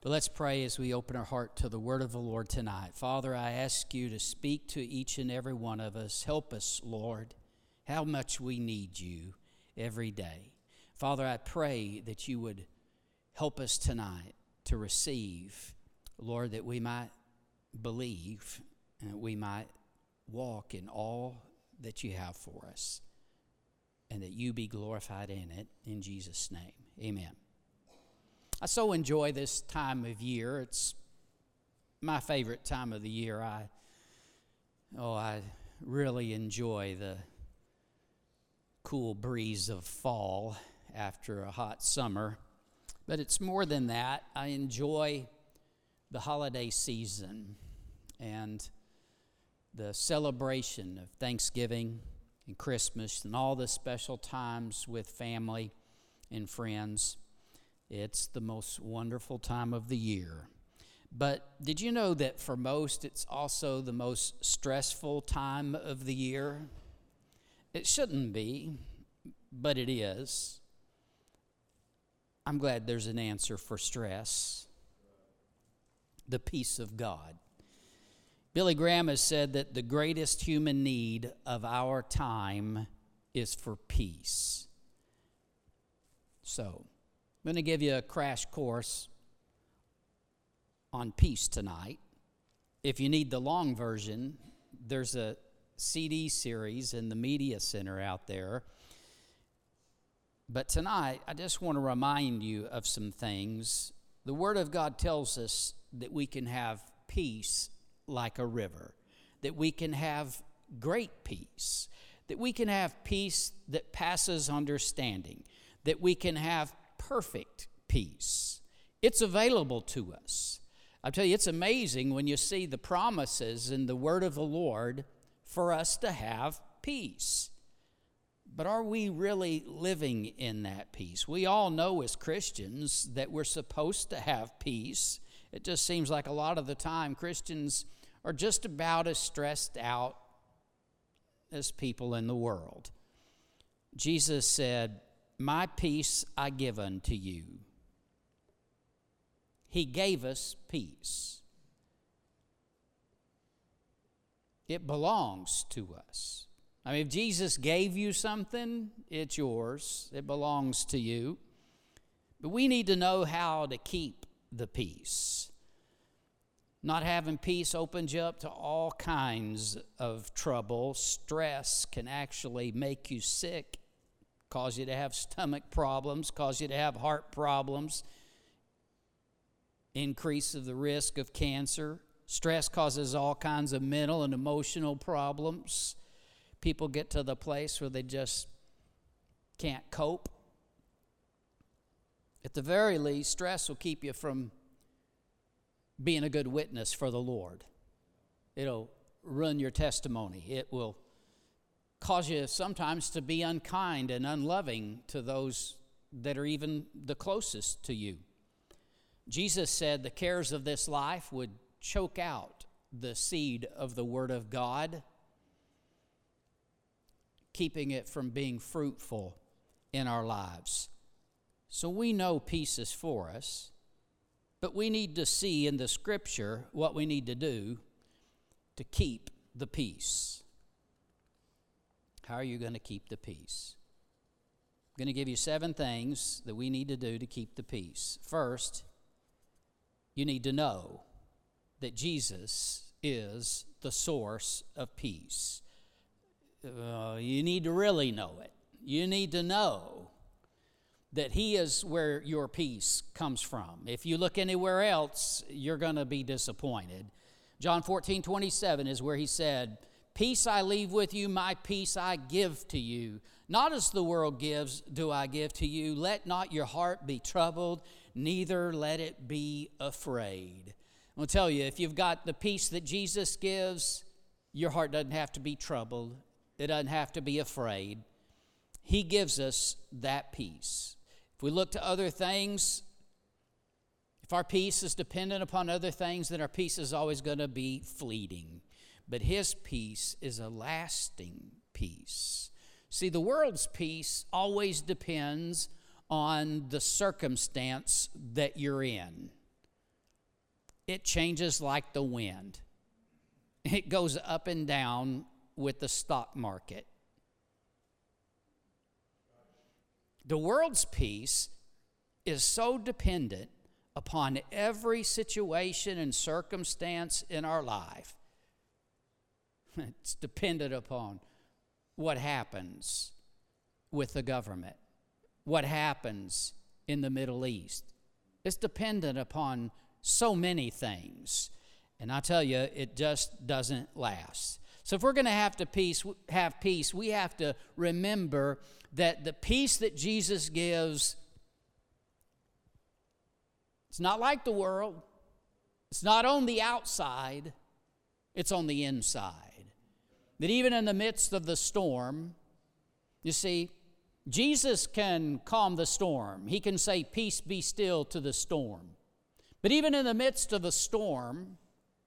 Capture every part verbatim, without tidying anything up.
But let's pray as we open our heart to the word of the Lord tonight. Father, I ask you to speak to each and every one of us. Help us, Lord, how much we need you every day. Father, I pray that you would help us tonight to receive, Lord, that we might believe and that we might walk in all that you have for us, and that you be glorified in it. In Jesus' name, amen. I so enjoy this time of year. It's my favorite time of the year. I, oh, I really enjoy the cool breeze of fall after a hot summer. But it's more than that. I enjoy the holiday season and the celebration of Thanksgiving and Christmas and all the special times with family and friends. It's the most wonderful time of the year. But did you know that for most, it's also the most stressful time of the year? It shouldn't be, but it is. I'm glad there's an answer for stress. The peace of God. Billy Graham has said that the greatest human need of our time is for peace. So, I'm going to give you a crash course on peace tonight. If you need the long version, there's a C D series in the Media Center out there. But tonight, I just want to remind you of some things. The Word of God tells us that we can have peace like a river, that we can have great peace, that we can have peace that passes understanding, that we can have perfect peace. It's available to us. I tell you, it's amazing when you see the promises in the word of the Lord for us to have peace. But are we really living in that peace? We all know as Christians that we're supposed to have peace. It just seems like a lot of the time Christians are just about as stressed out as people in the world. Jesus said, "My peace I give unto you." He gave us peace. It belongs to us. I mean, if Jesus gave you something, it's yours. It belongs to you. But we need to know how to keep the peace. Not having peace opens you up to all kinds of trouble. Stress can actually make you sick, cause you to have stomach problems, cause you to have heart problems, increase of the risk of cancer. Stress causes all kinds of mental and emotional problems. People get to the place where they just can't cope. At the very least, stress will keep you from being a good witness for the Lord. It'll ruin your testimony. It will cause you sometimes to be unkind and unloving to those that are even the closest to you. Jesus said the cares of this life would choke out the seed of the Word of God, keeping it from being fruitful in our lives. So we know peace is for us, but we need to see in the Scripture what we need to do to keep the peace. How are you going to keep the peace? I'm going to give you seven things that we need to do to keep the peace. First, you need to know that Jesus is the source of peace. Uh, you need to really know it. You need to know that He is where your peace comes from. If you look anywhere else, you're going to be disappointed. John fourteen twenty-seven is where He said, "Peace I leave with you, my peace I give to you. Not as the world gives, do I give to you. Let not your heart be troubled, neither let it be afraid." I'm going to tell you, if you've got the peace that Jesus gives, your heart doesn't have to be troubled. It doesn't have to be afraid. He gives us that peace. If we look to other things, if our peace is dependent upon other things, then our peace is always going to be fleeting. But His peace is a lasting peace. See, the world's peace always depends on the circumstance that you're in. it changes like the wind. It goes up and down with the stock market. The world's peace is so dependent upon every situation and circumstance in our life. It's dependent upon what happens with the government, what happens in the Middle East. It's dependent upon so many things. And I tell you, it just doesn't last. So if we're going to have to peace, have peace, we have to remember that the peace that Jesus gives, it's not like the world. It's not on the outside. It's on the inside. That even in the midst of the storm, you see, Jesus can calm the storm. He can say, "Peace, be still," to the storm. But even in the midst of a storm,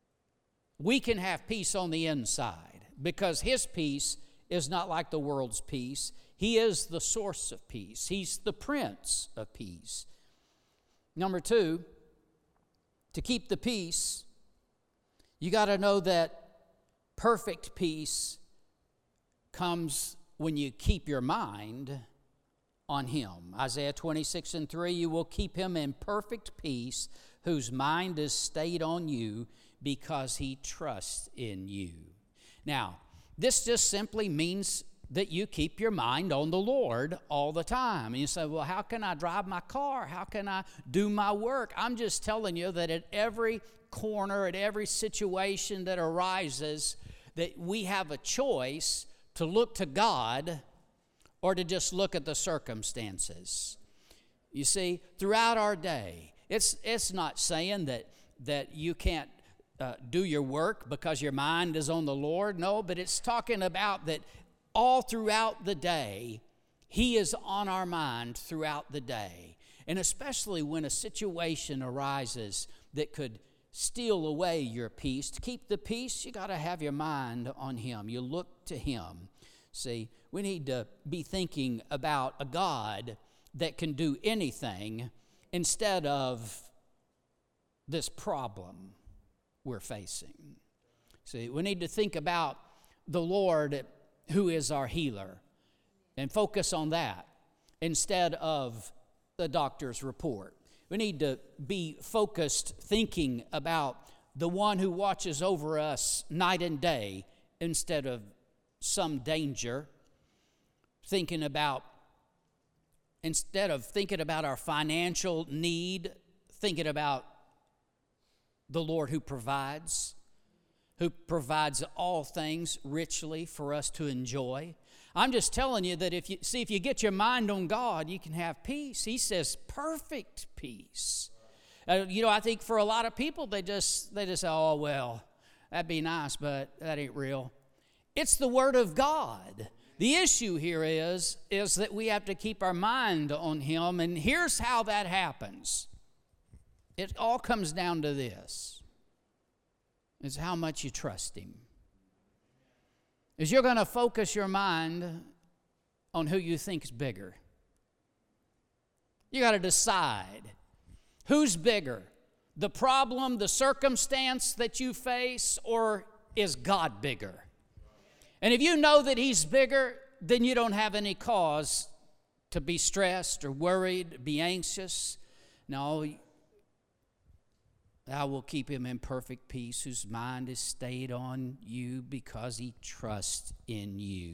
we can have peace on the inside because His peace is not like the world's peace. He is the source of peace. He's the Prince of Peace. Number two, to keep the peace, you got to know that perfect peace comes when you keep your mind on Him. Isaiah twenty-six and three, you will keep him in perfect peace whose mind is stayed on you because he trusts in you. Now, this just simply means that you keep your mind on the Lord all the time. And you say, well, how can I drive my car? How can I do my work? I'm just telling you that at every corner, at every situation that arises, that we have a choice to look to God or to just look at the circumstances. You see, throughout our day, it's it's not saying that, that you can't uh, do your work because your mind is on the Lord. No, but it's talking about that all throughout the day, He is on our mind throughout the day. And especially when a situation arises that could steal away your peace. To keep the peace, you got to have your mind on Him. You look to Him. See, we need to be thinking about a God that can do anything instead of this problem we're facing. See, we need to think about the Lord who is our healer and focus on that instead of the doctor's report. We need to be focused thinking about the one who watches over us night and day instead of some danger. Thinking about, instead of thinking about our financial need, thinking about the Lord who provides, who provides all things richly for us to enjoy. I'm just telling you that if you see, if you get your mind on God, you can have peace. He says perfect peace. Uh, you know, I think for a lot of people, they just they just say, "Oh well, that'd be nice, but that ain't real." It's the Word of God. The issue here is is that we have to keep our mind on Him, and here's how that happens. It all comes down to this: is how much you trust Him. Is you're going to focus your mind on who you think is bigger. You got to decide who's bigger, the problem, the circumstance that you face, or is God bigger? And if you know that He's bigger, then you don't have any cause to be stressed or worried, be anxious. No, Thou will keep him in perfect peace, whose mind is stayed on you because he trusts in you.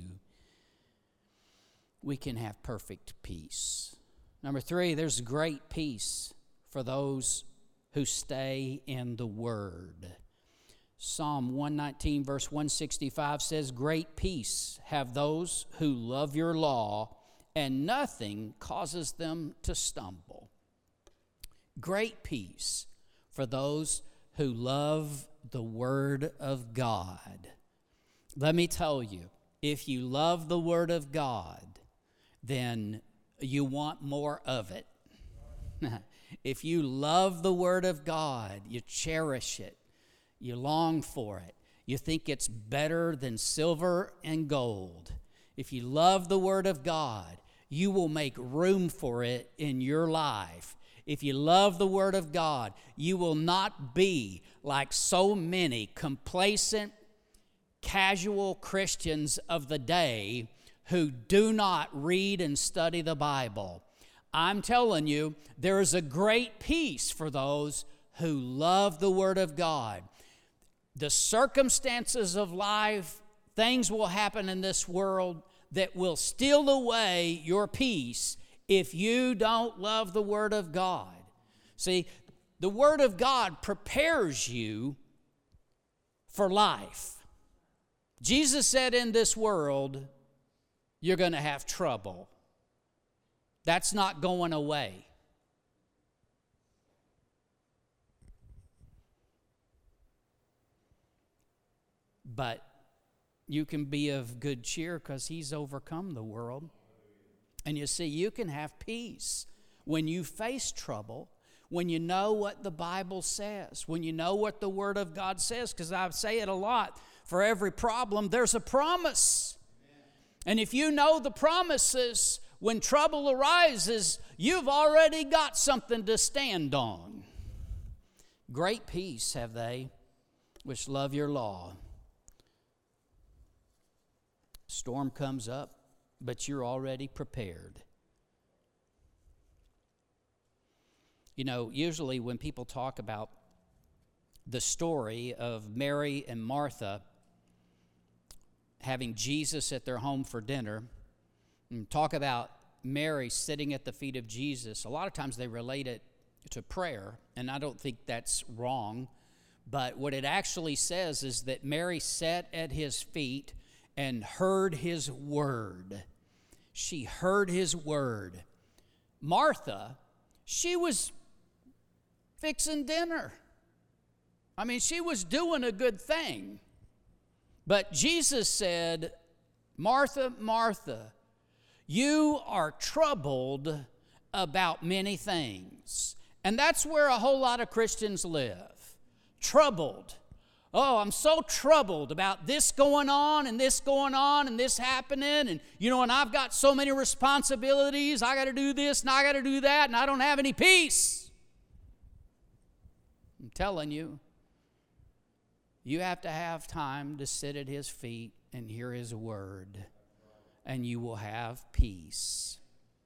We can have perfect peace. Number three, there's great peace for those who stay in the Word. Psalm one nineteen, verse one sixty-five says, "Great peace have those who love your law, and nothing causes them to stumble." Great peace for those who love the Word of God. Let me tell you, if you love the Word of God, then you want more of it. If you love the Word of God, you cherish it, you long for it, you think it's better than silver and gold. If you love the Word of God, you will make room for it in your life. if you love the Word of God, you will not be like so many complacent, casual Christians of the day who do not read and study the Bible. I'm telling you, there is a great peace for those who love the Word of God. The circumstances of life, things will happen in this world that will steal away your peace if you don't love the Word of God. See, the Word of God prepares you for life. Jesus said in this world, you're going to have trouble. That's not going away. But you can be of good cheer because He's overcome the world. And you see, you can have peace when you face trouble, when you know what the Bible says, when you know what the Word of God says, because I say it a lot, for every problem, there's a promise. And if you know the promises, when trouble arises, you've already got something to stand on. Great peace have they which love your law. Storm comes up, but you're already prepared. You know, usually when people talk about the story of Mary and Martha having Jesus at their home for dinner, and talk about Mary sitting at the feet of Jesus, a lot of times they relate it to prayer, and I don't think that's wrong, but what it actually says is that Mary sat at His feet and heard His word. She heard His word. Martha, she was fixing dinner. I mean, she was doing a good thing. But Jesus said, Martha, Martha, you are troubled about many things. And that's where a whole lot of Christians live. Troubled. Oh, I'm so troubled about this going on and this going on and this happening. And, you know, and I've got so many responsibilities. I got to do this and I got to do that, and I don't have any peace. I'm telling you, you have to have time to sit at His feet and hear His word, and you will have peace.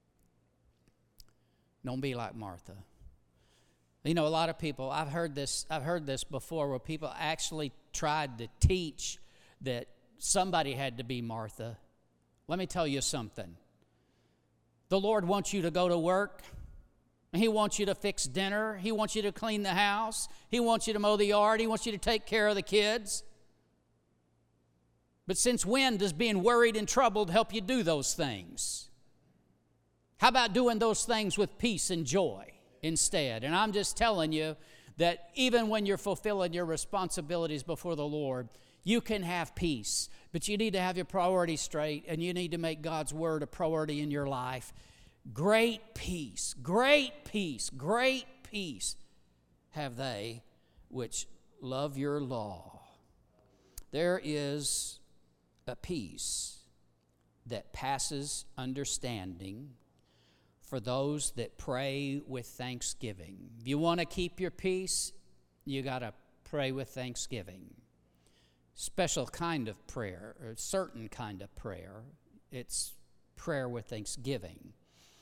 Don't be like Martha. You know, a lot of people, I've heard this, I've heard this before, where people actually tried to teach that somebody had to be Martha. Let me tell you something. The Lord wants you to go to work. He wants you to fix dinner. He wants you to clean the house. He wants you to mow the yard. He wants you to take care of the kids. But since when does being worried and troubled help you do those things? How about doing those things with peace and joy instead? And I'm just telling you that even when you're fulfilling your responsibilities before the Lord, you can have peace. But you need to have your priorities straight, and you need to make God's word a priority in your life. Great peace, great peace, great peace have they which love your law. There is a peace that passes understanding for those that pray with thanksgiving. If you want to keep your peace, you got to pray with thanksgiving. Special kind of prayer, or a certain kind of prayer. It's prayer with thanksgiving.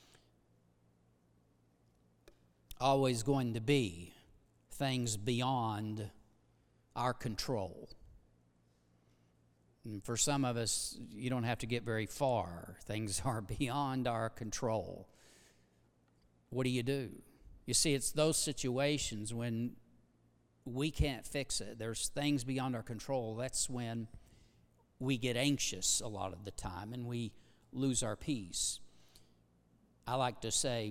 Always going to be things beyond our control. And for some of us, you don't have to get very far. Things are beyond our control. What do you do? You see, it's those situations when we can't fix it. There's things beyond our control. That's when we get anxious a lot of the time and we lose our peace. I like to say,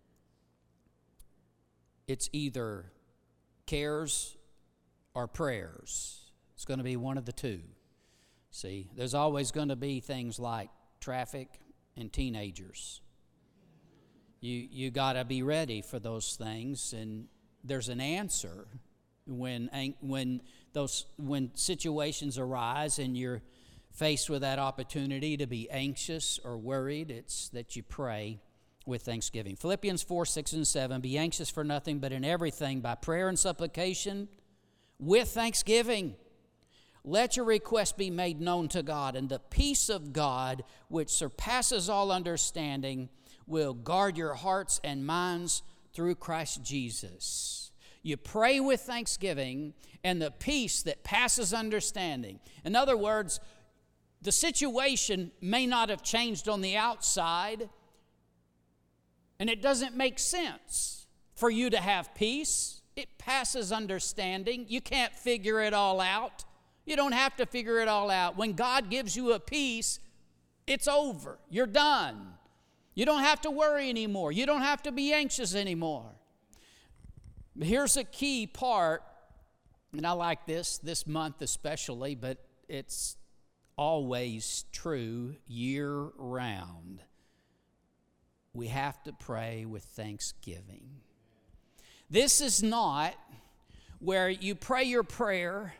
it's either cares or prayers. It's going to be one of the two. See, there's always going to be things like traffic and teenagers. You you got to be ready for those things, and there's an answer when when those when situations arise and you're faced with that opportunity to be anxious or worried. It's that you pray with thanksgiving. Philippians four, six, and seven, be anxious for nothing, but in everything by prayer and supplication with thanksgiving. Let your request be made known to God, and the peace of God, which surpasses all understanding, will guard your hearts and minds through Christ Jesus. You pray with thanksgiving and the peace that passes understanding. In other words, the situation may not have changed on the outside, and it doesn't make sense for you to have peace. It passes understanding. You can't figure it all out. You don't have to figure it all out. When God gives you a peace, it's over. You're done. You don't have to worry anymore. You don't have to be anxious anymore. Here's a key part, and I like this this month especially, but it's always true year-round. We have to pray with thanksgiving. This is not where you pray your prayer,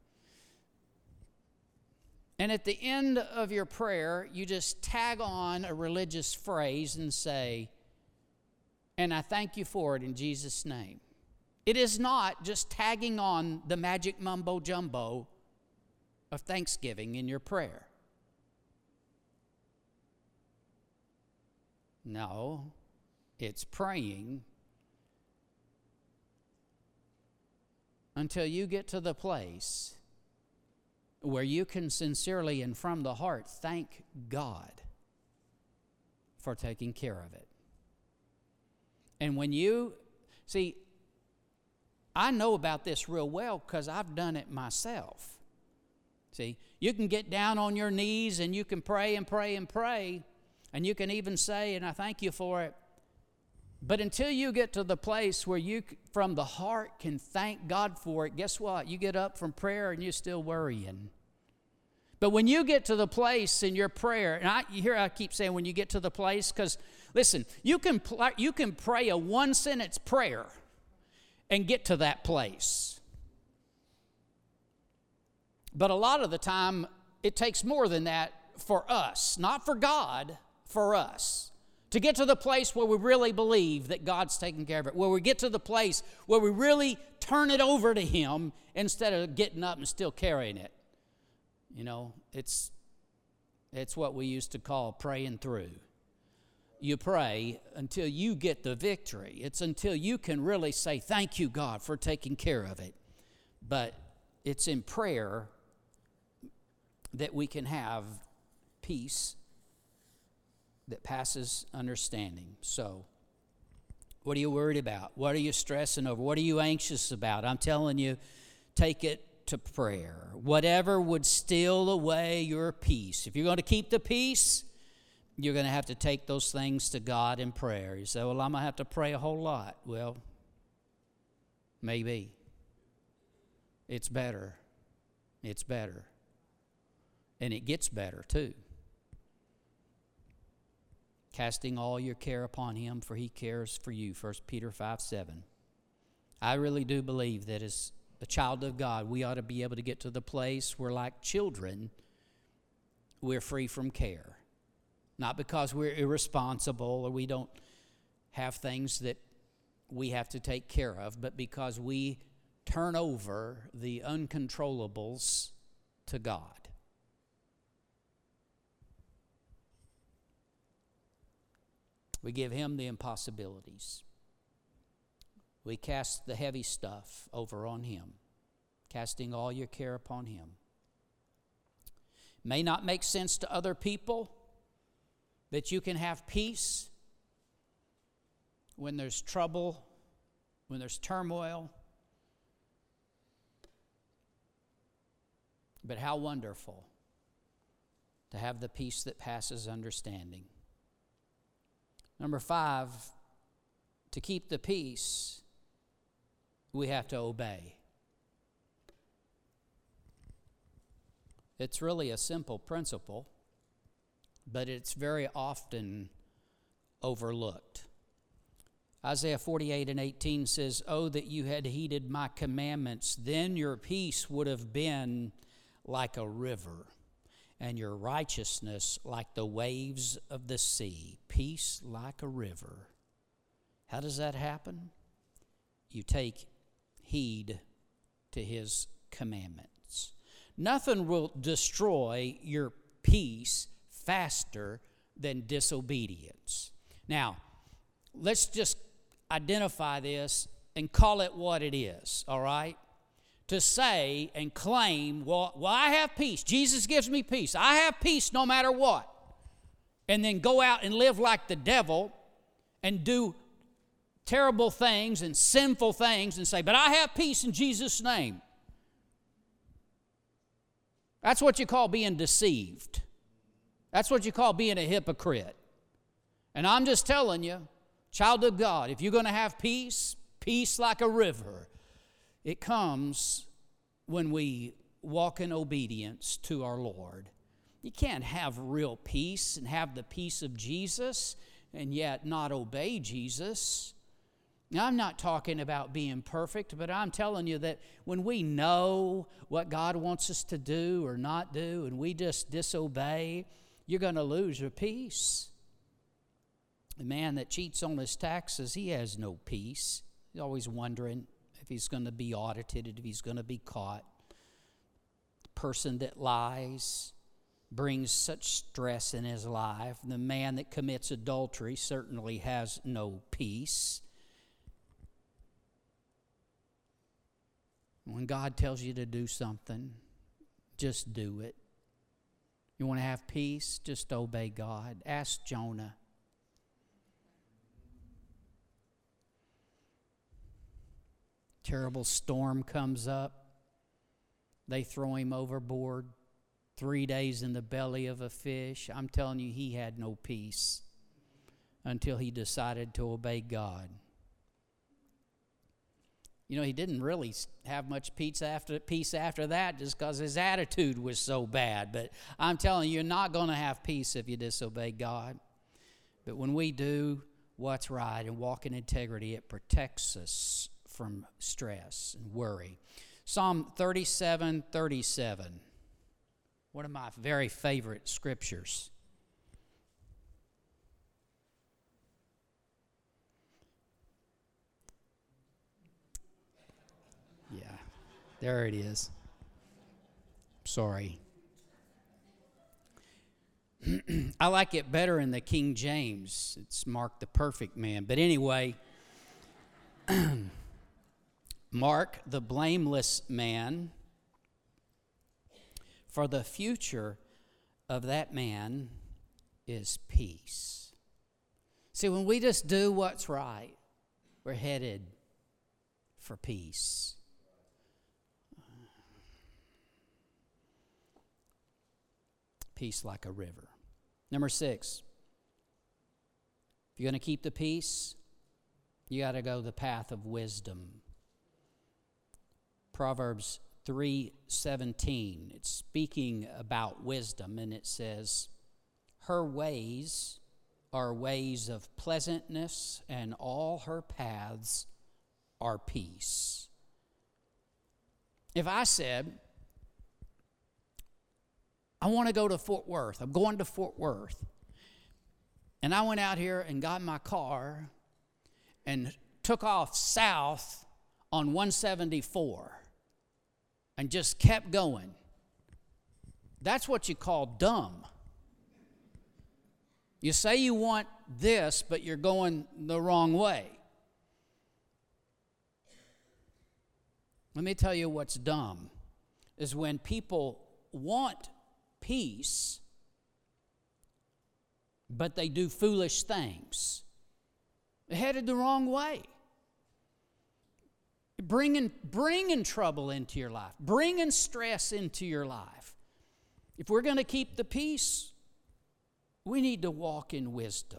and at the end of your prayer, you just tag on a religious phrase and say, and I thank you for it in Jesus' name. It is not just tagging on the magic mumbo jumbo of thanksgiving in your prayer. No, it's praying until you get to the place where you can sincerely and from the heart thank God for taking care of it. And when you, see, I know about this real well because I've done it myself. See, you can get down on your knees and you can pray and pray and pray, and you can even say, and I thank you for it. But until you get to the place where you, from the heart, can thank God for it, guess what? You get up from prayer and you're still worrying. But when you get to the place in your prayer, and I, here I keep saying when you get to the place, because, listen, you can, pl- you can pray a one-sentence prayer and get to that place. But a lot of the time, it takes more than that for us, not for God, for us, to get to the place where we really believe that God's taking care of it, where we get to the place where we really turn it over to Him instead of getting up and still carrying it. You know, it's, it's what we used to call praying through. You pray until you get the victory. It's until you can really say, thank you, God, for taking care of it. But it's in prayer that we can have peace that passes understanding. So, what are you worried about? What are you stressing over? What are you anxious about? I'm telling you, take it to prayer. Whatever would steal away your peace. If you're going to keep the peace, you're going to have to take those things to God in prayer. You say, well, I'm going to have to pray a whole lot. Well, maybe. It's better. It's better. And it gets better too. Casting all your care upon Him, for He cares for you. First Peter five seven. I really do believe that as a child of God, we ought to be able to get to the place where, like children, we're free from care. Not because we're irresponsible or we don't have things that we have to take care of, but because we turn over the uncontrollables to God. We give Him the impossibilities. We cast the heavy stuff over on Him, casting all your care upon Him. May not make sense to other people that you can have peace when there's trouble, when there's turmoil. But how wonderful to have the peace that passes understanding. Number five, to keep the peace, we have to obey. It's really a simple principle, but it's very often overlooked. Isaiah forty-eight and eighteen says, "Oh, that you had heeded my commandments, then your peace would have been like a river, and your righteousness like the waves of the sea, peace like a river. How does that happen? You take heed to his commandments. Nothing will destroy your peace faster than disobedience. Now, let's just identify this and call it what it is, all right? To say and claim, well, well, I have peace. Jesus gives me peace. I have peace no matter what. And then go out and live like the devil and do terrible things and sinful things and say, but I have peace in Jesus' name. That's what you call being deceived. That's what you call being a hypocrite. And I'm just telling you, child of God, if you're going to have peace, peace like a river, it comes when we walk in obedience to our Lord. You can't have real peace and have the peace of Jesus and yet not obey Jesus. Now, I'm not talking about being perfect, but I'm telling you that when we know what God wants us to do or not do and we just disobey, you're going to lose your peace. The man that cheats on his taxes, he has no peace. He's always wondering if he's going to be audited, if he's going to be caught. The person that lies brings such stress in his life. The man that commits adultery certainly has no peace. When God tells you to do something, just do it. You want to have peace? Just obey God. Ask Jonah. Terrible storm comes up. They throw him overboard. Three days in the belly of a fish. I'm telling you, he had no peace until he decided to obey God. You know, he didn't really have much peace after, peace after that just because his attitude was so bad. But I'm telling you, you're not going to have peace if you disobey God. But when we do what's right and walk in integrity, it protects us from stress and worry. Psalm thirty-seven thirty-seven, one of my very favorite scriptures. Yeah, there it is. Sorry. I like it better in the King James. It's Mark the perfect man. But anyway, Mark the blameless man, for the future of that man is peace. See, when we just do what's right, we're headed for peace. Peace like a river. Number six, if you're going to keep the peace, you got to go the path of wisdom. Proverbs three seventeen, it's speaking about wisdom, and it says, her ways are ways of pleasantness, and all her paths are peace. If I said, I want to go to Fort Worth, I'm going to Fort Worth, and I went out here and got in my car and took off south on one seventy-four and just kept going, that's what you call dumb. You say you want this, but you're going the wrong way. Let me tell you what's dumb is when people want peace, but they do foolish things. They're headed the wrong way. Bringing, bringing trouble into your life, bringing stress into your life. If we're going to keep the peace, we need to walk in wisdom.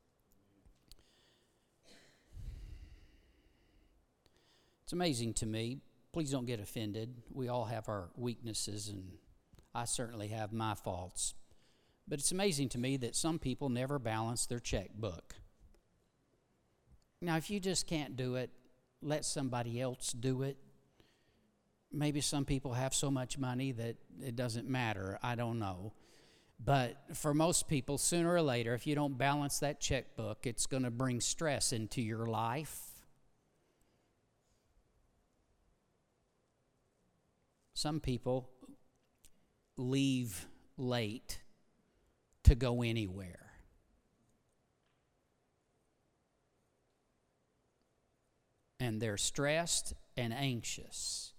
It's amazing to me. Please don't get offended. We all have our weaknesses, and I certainly have my faults. But it's amazing to me that some people never balance their checkbook. Now, if you just can't do it, let somebody else do it. maybe some people have so much money that it doesn't matter. I don't know. But for most people, sooner or later, if you don't balance that checkbook, it's going to bring stress into your life. Some people leave late to go anywhere. And they're stressed and anxious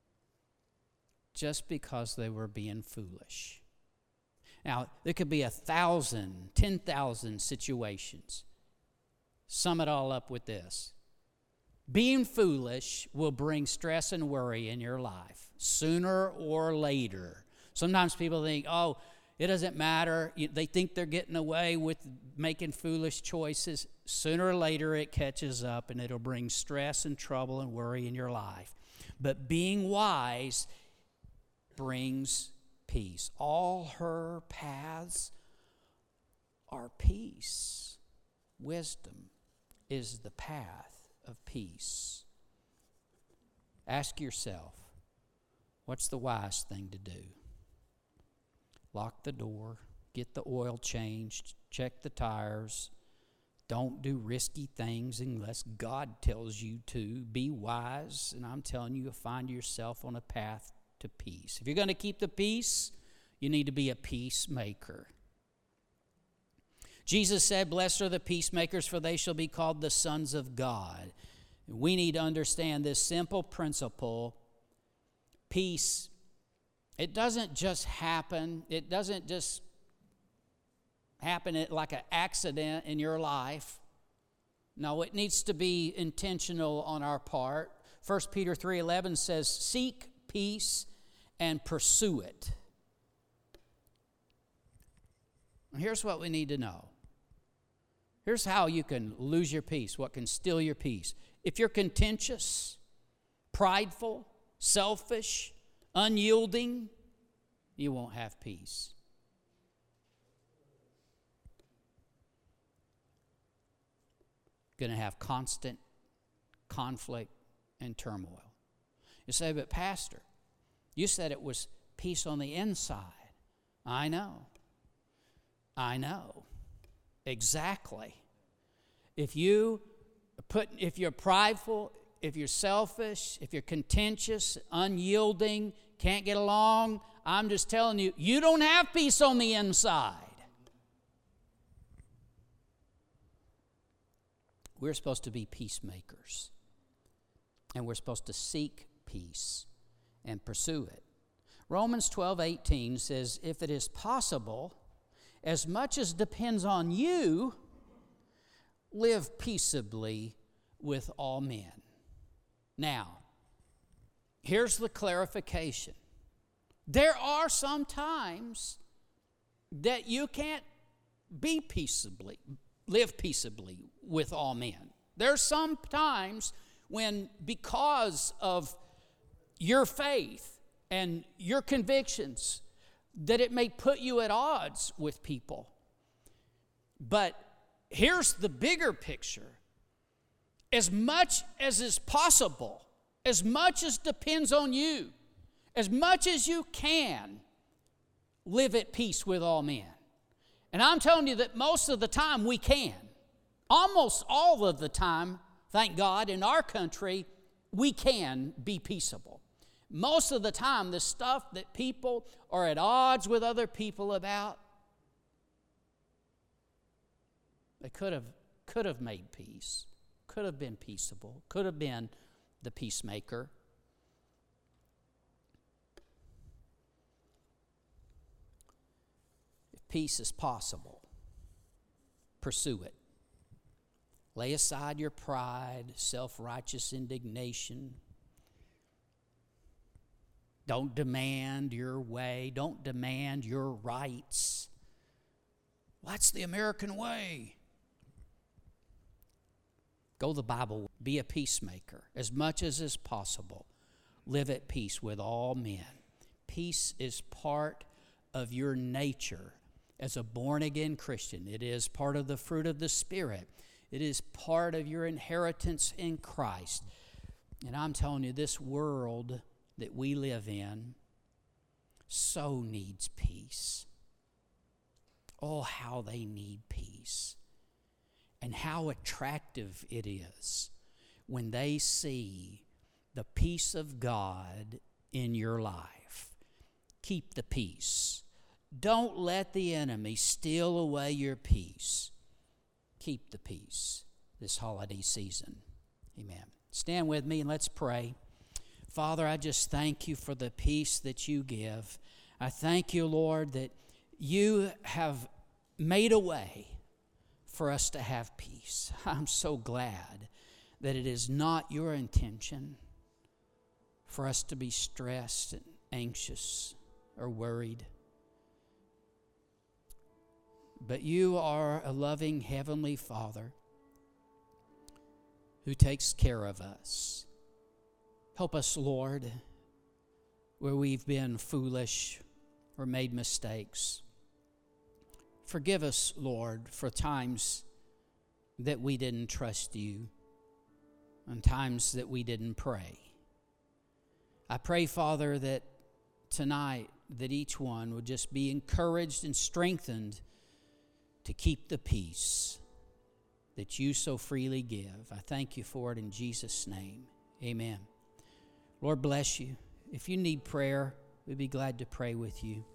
just because they were being foolish. Now, there could be a thousand, ten thousand situations. Sum it all up with this. Being foolish will bring stress and worry in your life, sooner or later. Sometimes people think, oh, it doesn't matter. They think they're getting away with making foolish choices. Sooner or later, it catches up, and it'll bring stress and trouble and worry in your life. But being wise brings peace. All her paths are peace. Wisdom is the path of peace. Ask yourself, what's the wise thing to do? Lock the door, get the oil changed, check the tires. Don't do risky things unless God tells you to. Be wise, and I'm telling you, you'll find yourself on a path to peace. If you're going to keep the peace, you need to be a peacemaker. Jesus said, blessed are the peacemakers, for they shall be called the sons of God. We need to understand this simple principle. Peace, it doesn't just happen. It doesn't just happen like an accident in your life. No, it needs to be intentional on our part. First Peter three eleven says, seek peace and pursue it. And here's what we need to know. Here's how you can lose your peace, what can steal your peace. If you're contentious, prideful, selfish, unyielding, you won't have peace. Going to have constant conflict and turmoil. You say, but Pastor, you said it was peace on the inside. I know. I know. Exactly. If you put, if you're prideful, if you're selfish, if you're contentious, unyielding, can't get along, I'm just telling you, you don't have peace on the inside. We're supposed to be peacemakers. And we're supposed to seek peace and pursue it. Romans twelve eighteen says, if it is possible, as much as depends on you, live peaceably with all men. Now, here's the clarification. There are some times that you can't be peaceably, live peaceably with all men. There's some times when, because of your faith and your convictions, that it may put you at odds with people. But here's the bigger picture. As much as is possible, as much as depends on you, as much as you can, live at peace with all men. And I'm telling you that most of the time we can. Almost all of the time, thank God, in our country, we can be peaceable. Most of the time, the stuff that people are at odds with other people about, they could have, could have made peace, could have been peaceable, could have been the peacemaker. If peace is possible, pursue it. Lay aside your pride, self-righteous indignation. Don't demand your way. Don't demand your rights. Well, that's the American way. Go the Bible. Be a peacemaker as much as is possible. Live at peace with all men. Peace is part of your nature as a born-again Christian. It is part of the fruit of the Spirit. It is part of your inheritance in Christ. And I'm telling you, this world that we live in so needs peace. Oh, how they need peace. And how attractive it is when they see the peace of God in your life. Keep the peace. Don't let the enemy steal away your peace. Keep the peace this holiday season. Amen. Stand with me and let's pray. Father, I just thank you for the peace that you give. I thank you, Lord, that you have made a way for us to have peace. I'm so glad that it is not your intention for us to be stressed and anxious or worried. But you are a loving Heavenly Father who takes care of us. Help us, Lord, where we've been foolish or made mistakes. Forgive us, Lord, for times that we didn't trust you and times that we didn't pray. I pray, Father, that tonight that each one would just be encouraged and strengthened to keep the peace that you so freely give. I thank you for it in Jesus' name. Amen. Lord bless you. If you need prayer, we'd be glad to pray with you.